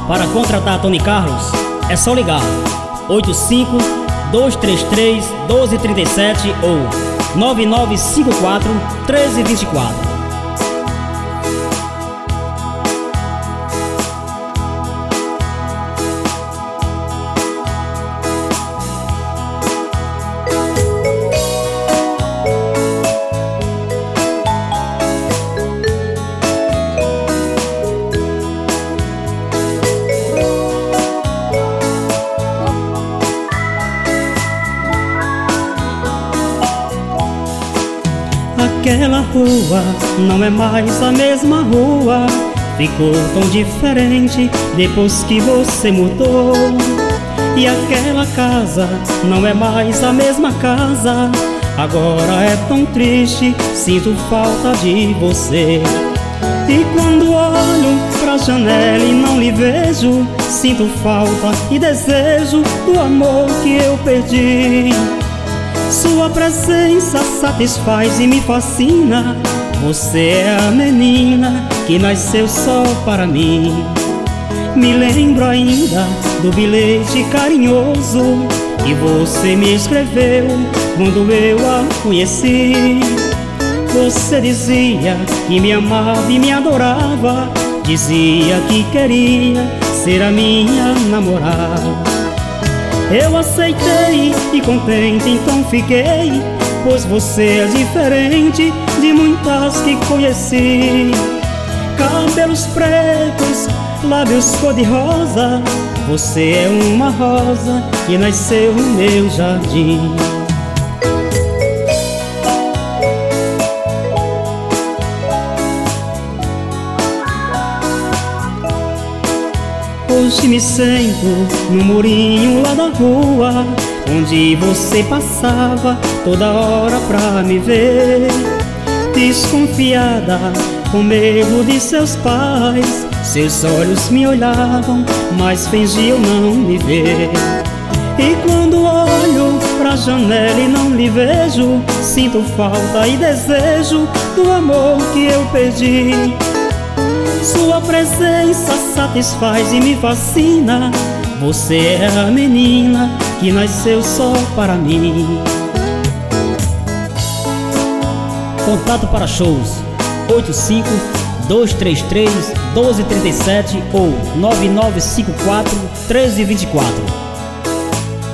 Para contratar Tony Carlos, é só ligar 85-233-1237 ou 9954-1324. Aquela rua não é mais a mesma rua, ficou tão diferente depois que você mudou. E aquela casa não é mais a mesma casa, agora é tão triste, sinto falta de você. E quando olho pra janela e não lhe vejo, sinto falta e desejo do amor que eu perdi. Sua presença satisfaz e me fascina, você é a menina que nasceu só para mim. Me lembro ainda do bilhete carinhoso que você me escreveu quando eu a conheci. Você dizia que me amava e me adorava, dizia que queria ser a minha namorada. Eu aceitei e contente então fiquei, pois você é diferente de muitas que conheci. Cabelos pretos, lábios cor-de-rosa, você é uma rosa que nasceu no meu jardim. Hoje me sento no murinho lá da rua, onde você passava toda hora pra me ver. Desconfiada, com medo de seus pais, seus olhos me olhavam, mas fingiam não me ver. E quando olho pra janela e não lhe vejo, sinto falta e desejo do amor que eu perdi. Sua presença satisfaz e me fascina, você é a menina que nasceu só para mim. Contato para shows 85-233-1237 ou 9954-1324.